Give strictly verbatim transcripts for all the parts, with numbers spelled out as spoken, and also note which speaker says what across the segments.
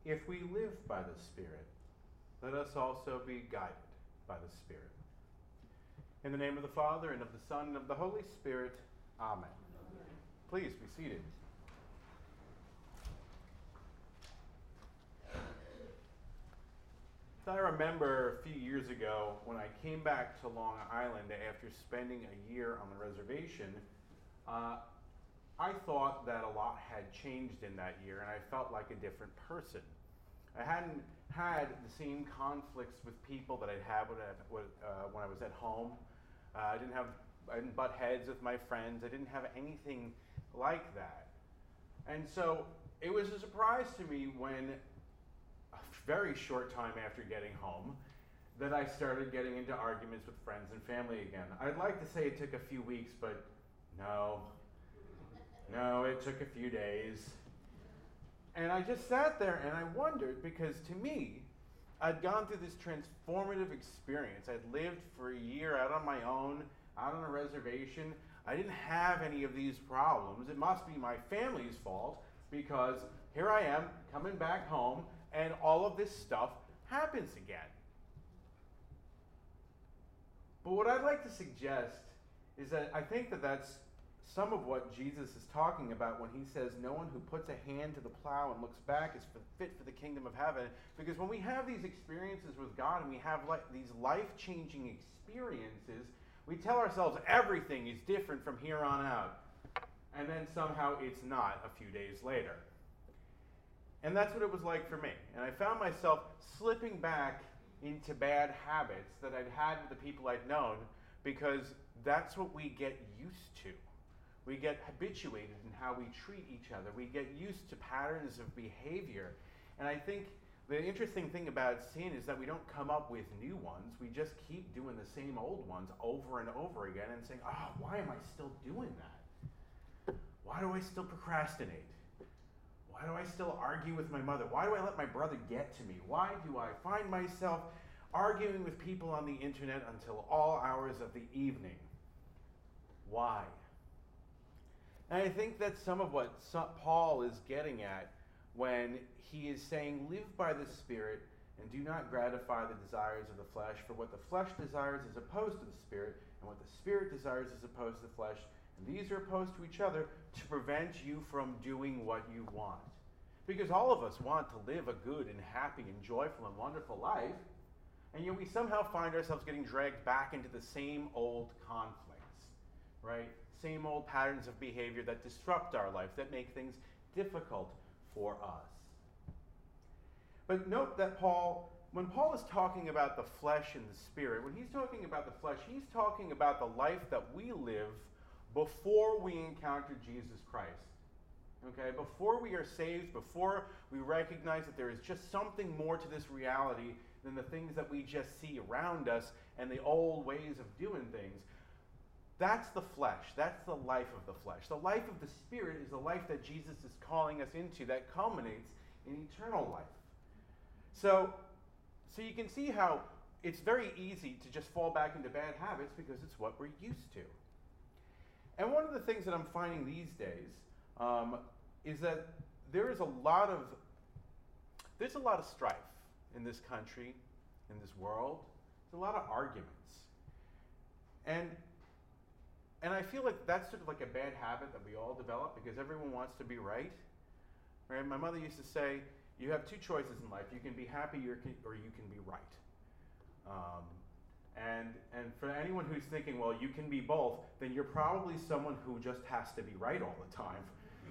Speaker 1: if we live by the Spirit, let us also be guided by the Spirit. In the name of the Father, and of the Son, and of the Holy Spirit, Amen. Amen. Please be seated. So I remember a few years ago when I came back to Long Island after spending a year on the reservation, uh, I thought that a lot had changed in that year, and I felt like a different person. I hadn't had the same conflicts with people that I'd had when I, uh, when I was at home. Uh, I didn't have, I didn't butt heads with my friends. I didn't have anything like that. And so it was a surprise to me when, a very short time after getting home, that I started getting into arguments with friends and family again. I'd like to say it took a few weeks, but no. No, it took a few days. And I just sat there and I wondered, because to me, I'd gone through this transformative experience. I'd lived for a year out on my own, out on a reservation. I didn't have any of these problems. It must be my family's fault, because here I am coming back home and all of this stuff happens again. But what I'd like to suggest is that I think that that's some of what Jesus is talking about when he says, no one who puts a hand to the plow and looks back is fit for the kingdom of heaven. Because when we have these experiences with God and we have like these life-changing experiences, we tell ourselves everything is different from here on out. And then somehow it's not a few days later. And that's what it was like for me. And I found myself slipping back into bad habits that I'd had with the people I'd known, because that's what we get used to. We get habituated in how we treat each other. We get used to patterns of behavior. And I think the interesting thing about sin is that we don't come up with new ones. We just keep doing the same old ones over and over again and saying, oh, why am I still doing that? Why do I still procrastinate? Why do I still argue with my mother? Why do I let my brother get to me? Why do I find myself arguing with people on the internet until all hours of the evening? Why? And I think that's some of what Paul is getting at when he is saying, live by the Spirit and do not gratify the desires of the flesh, for what the flesh desires is opposed to the Spirit, and what the Spirit desires is opposed to the flesh, and these are opposed to each other to prevent you from doing what you want. Because all of us want to live a good and happy and joyful and wonderful life, and yet we somehow find ourselves getting dragged back into the same old conflicts, right? Same old patterns of behavior that disrupt our life, that make things difficult for us. But note that Paul, when Paul is talking about the flesh and the spirit, when he's talking about the flesh, he's talking about the life that we live before we encounter Jesus Christ. Okay? Before we are saved, before we recognize that there is just something more to this reality than the things that we just see around us and the old ways of doing things. That's the flesh. That's the life of the flesh. The life of the Spirit is the life that Jesus is calling us into that culminates in eternal life. So, so you can see how it's very easy to just fall back into bad habits because it's what we're used to. And one of the things that I'm finding these days um, is that there is a lot of there's a lot of strife in this country, in this world. There's a lot of arguments. And And I feel like that's sort of like a bad habit that we all develop because everyone wants to be right. Right? My mother used to say, you have two choices in life. You can be happy or, can, or you can be right. Um, and, and for anyone who's thinking, well, you can be both, then you're probably someone who just has to be right all the time.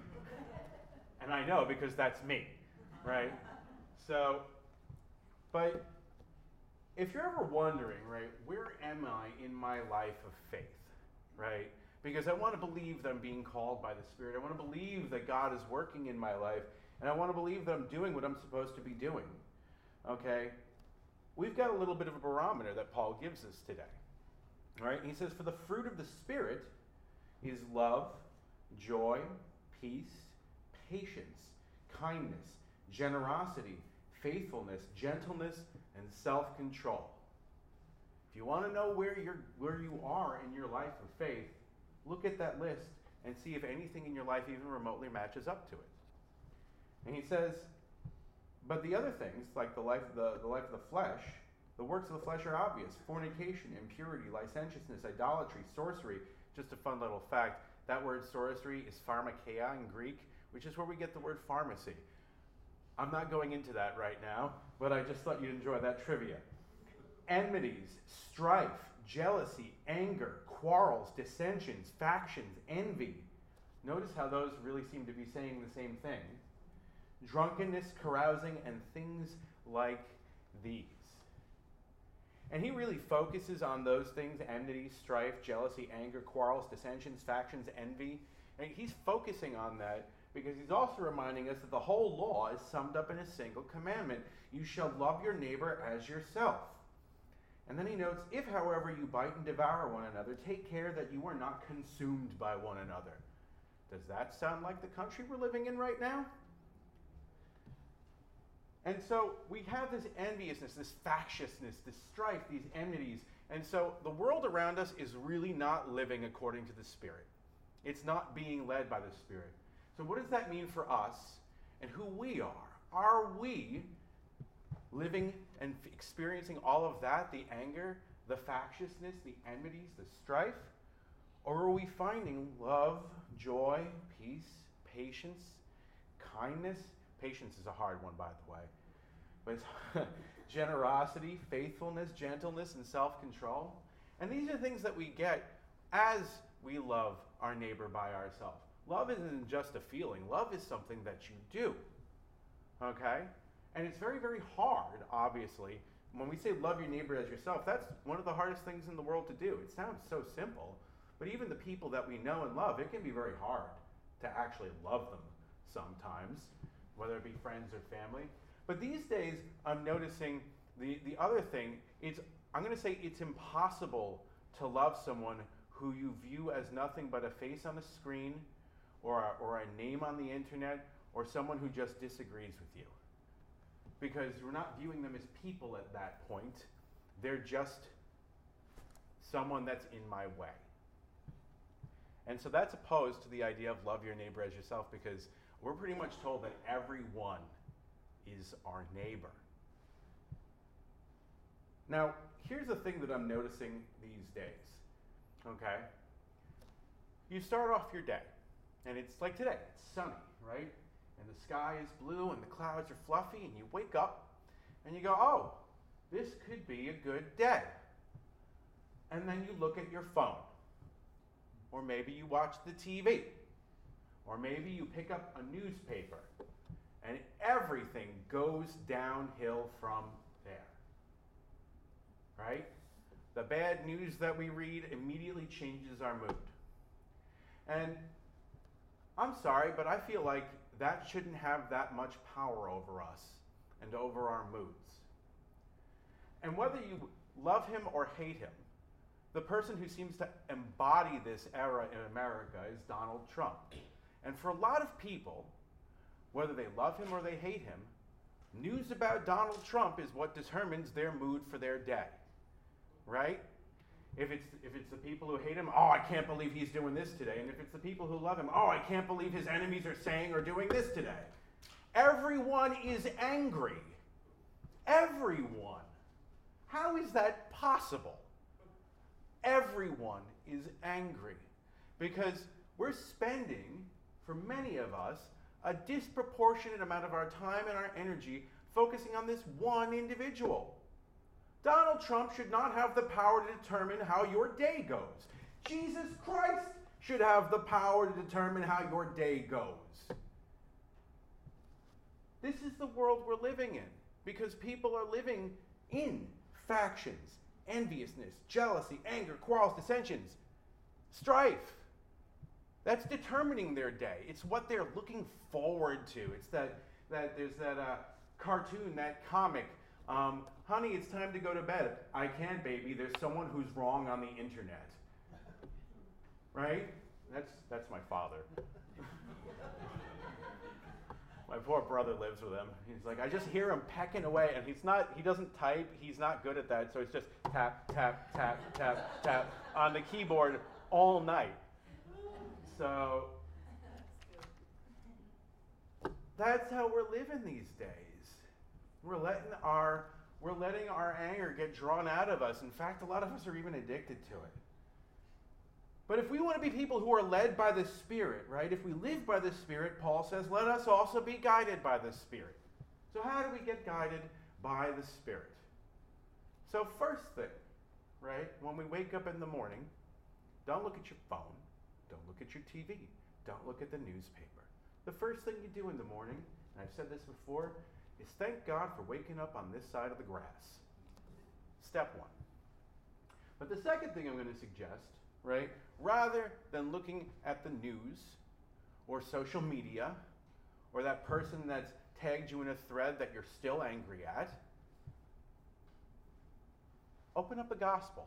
Speaker 1: And I know because that's me, right? So, but if you're ever wondering, right, where am I in my life of faith? Right? Because I want to believe that I'm being called by the Spirit. I want to believe that God is working in my life. And I want to believe that I'm doing what I'm supposed to be doing. Okay? We've got a little bit of a barometer that Paul gives us today. All right? He says, for the fruit of the Spirit is love, joy, peace, patience, kindness, generosity, faithfulness, gentleness, and self-control. If you want to know where you're where you are in your life of faith, look at that list and see if anything in your life even remotely matches up to it. And he says, But the other things, like the life, the, the life of the flesh, the works of the flesh are obvious. Fornication, impurity, licentiousness, idolatry, sorcery. Just a fun little fact, that word sorcery is pharmakeia in Greek, which is where we get the word pharmacy. I'm not going into that right now, but I just thought you'd enjoy that trivia. Enmities, strife, jealousy, anger, quarrels, dissensions, factions, envy. Notice how those really seem to be saying the same thing. Drunkenness, carousing, and things like these. And he really focuses on those things: enmity, strife, jealousy, anger, quarrels, dissensions, factions, envy. And he's focusing on that because he's also reminding us that the whole law is summed up in a single commandment. You shall love your neighbor as yourself. And then he notes, if, however, you bite and devour one another, take care that you are not consumed by one another. Does that sound like the country we're living in right now? And so we have this enviousness, this factiousness, this strife, these enmities. And so the world around us is really not living according to the Spirit. It's not being led by the Spirit. So what does that mean for us and who we are? Are we living and f- experiencing all of that, the anger, the factiousness, the enmities, the strife? Or are we finding love, joy, peace, patience, kindness? Patience is a hard one, by the way. But it's generosity, faithfulness, gentleness, and self-control. And these are things that we get as we love our neighbor by ourselves. Love isn't just a feeling. Love is something that you do. Okay? And it's very, very hard, obviously. When we say love your neighbor as yourself, that's one of the hardest things in the world to do. It sounds so simple, but even the people that we know and love, it can be very hard to actually love them sometimes, whether it be friends or family. But these days, I'm noticing the, the other thing, it's, I'm going to say it's impossible to love someone who you view as nothing but a face on a screen or a, or a name on the internet or someone who just disagrees with you. Because we're not viewing them as people at that point. They're just someone that's in my way. And so that's opposed to the idea of love your neighbor as yourself, because we're pretty much told that everyone is our neighbor. Now, here's the thing that I'm noticing these days, okay? You start off your day, and it's like today, it's sunny, right? And the sky is blue, and the clouds are fluffy, and you wake up, and you go, oh, this could be a good day. And then you look at your phone, or maybe you watch the T V, or maybe you pick up a newspaper, and everything goes downhill from there, right? The bad news that we read immediately changes our mood. And I'm sorry, but I feel like that shouldn't have that much power over us and over our moods. And whether you love him or hate him, the person who seems to embody this era in America is Donald Trump. And for a lot of people, whether they love him or they hate him, news about Donald Trump is what determines their mood for their day, right? If it's, if it's the people who hate him, oh, I can't believe he's doing this today. And if it's the people who love him, oh, I can't believe his enemies are saying or doing this today. Everyone is angry. Everyone. How is that possible? Everyone is angry because we're spending, for many of us, a disproportionate amount of our time and our energy focusing on this one individual. Donald Trump should not have the power to determine how your day goes. Jesus Christ should have the power to determine how your day goes. This is the world we're living in because people are living in factions, enviousness, jealousy, anger, quarrels, dissensions, strife. That's determining their day. It's what they're looking forward to. It's that, that there's that uh, cartoon, that comic, um, honey, it's time to go to bed. I can't, baby. There's someone who's wrong on the internet. Right? That's, that's my father. My poor brother lives with him. He's like, I just hear him pecking away, and he's not, he doesn't type, he's not good at that, so it's just tap, tap, tap, tap, tap on the keyboard all night. So, that's how we're living these days. We're letting our we're letting our anger get drawn out of us. In fact, a lot of us are even addicted to it. But if we want to be people who are led by the Spirit, right? If we live by the Spirit, Paul says, let us also be guided by the Spirit. So how do we get guided by the Spirit? So first thing, right? When we wake up in the morning, don't look at your phone. Don't look at your T V. Don't look at the newspaper. The first thing you do in the morning, and I've said this before, is thank God for waking up on this side of the grass. Step one. But the second thing I'm going to suggest, right, rather than looking at the news or social media or that person that's tagged you in a thread that you're still angry at, open up the gospel.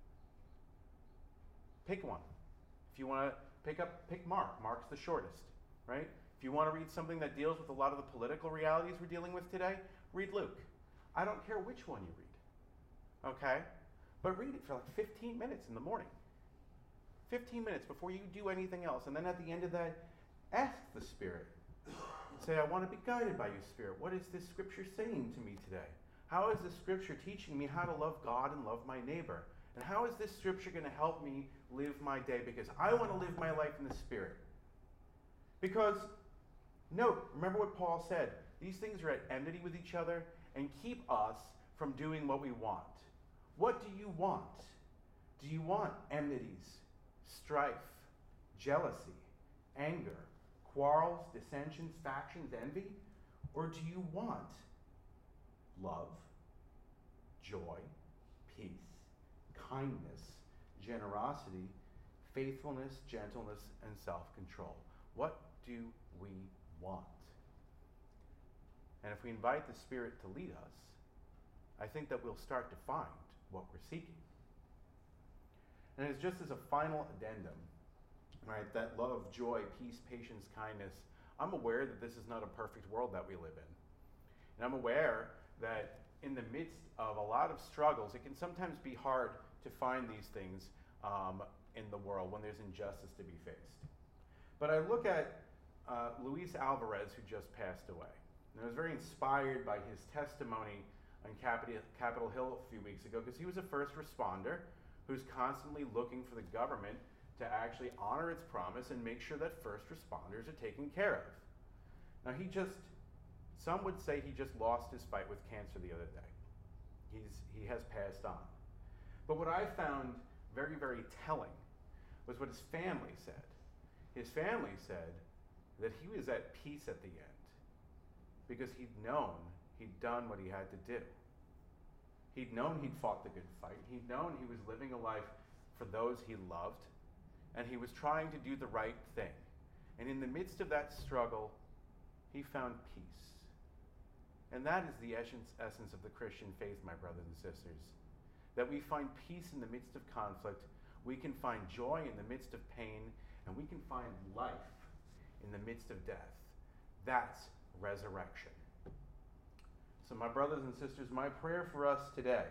Speaker 1: Pick one. If you want to pick up, pick Mark. Mark's the shortest, right? If you want to read something that deals with a lot of the political realities we're dealing with today, read Luke. I don't care which one you read, okay? But read it for like fifteen minutes in the morning. fifteen minutes before you do anything else. And then at the end of that, ask the Spirit. Say, I want to be guided by you, Spirit. What is this scripture saying to me today? How is this scripture teaching me how to love God and love my neighbor? And how is this scripture going to help me live my day? Because I want to live my life in the Spirit. Because, note, remember what Paul said. These things are at enmity with each other and keep us from doing what we want. What do you want? Do you want enmities, strife, jealousy, anger, quarrels, dissensions, factions, envy? Or do you want love, joy, peace, kindness, generosity, faithfulness, gentleness, and self-control? What do we want? And if we invite the Spirit to lead us, I think that we'll start to find what we're seeking. And it's just as a final addendum, right, that love, joy, peace, patience, kindness, I'm aware that this is not a perfect world that we live in. And I'm aware that in the midst of a lot of struggles, it can sometimes be hard to find these things um, in the world when there's injustice to be faced. But I look at uh, Luis Alvarez, who just passed away. And I was very inspired by his testimony on Capitol, Capitol Hill a few weeks ago, because he was a first responder who's constantly looking for the government to actually honor its promise and make sure that first responders are taken care of. Now he just, some would say he just lost his fight with cancer the other day. He's, he has passed on. But what I found very, very telling was what his family said. His family said that he was at peace at the end because he'd known he'd done what he had to do. He'd known he'd fought the good fight. He'd known he was living a life for those he loved, and he was trying to do the right thing. And in the midst of that struggle, he found peace. And that is the essence, essence of the Christian faith, my brothers and sisters. That we find peace in the midst of conflict, we can find joy in the midst of pain, and we can find life in the midst of death. That's resurrection. So my brothers and sisters, my prayer for us today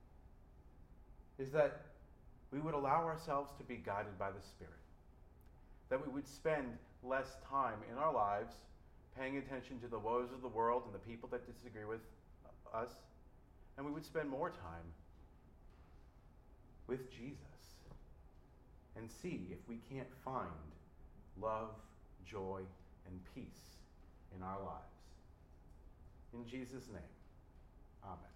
Speaker 1: is that we would allow ourselves to be guided by the Spirit. That we would spend less time in our lives paying attention to the woes of the world and the people that disagree with us, and we would spend more time with Jesus and see if we can't find love, joy, and peace in our lives. In Jesus' name, amen.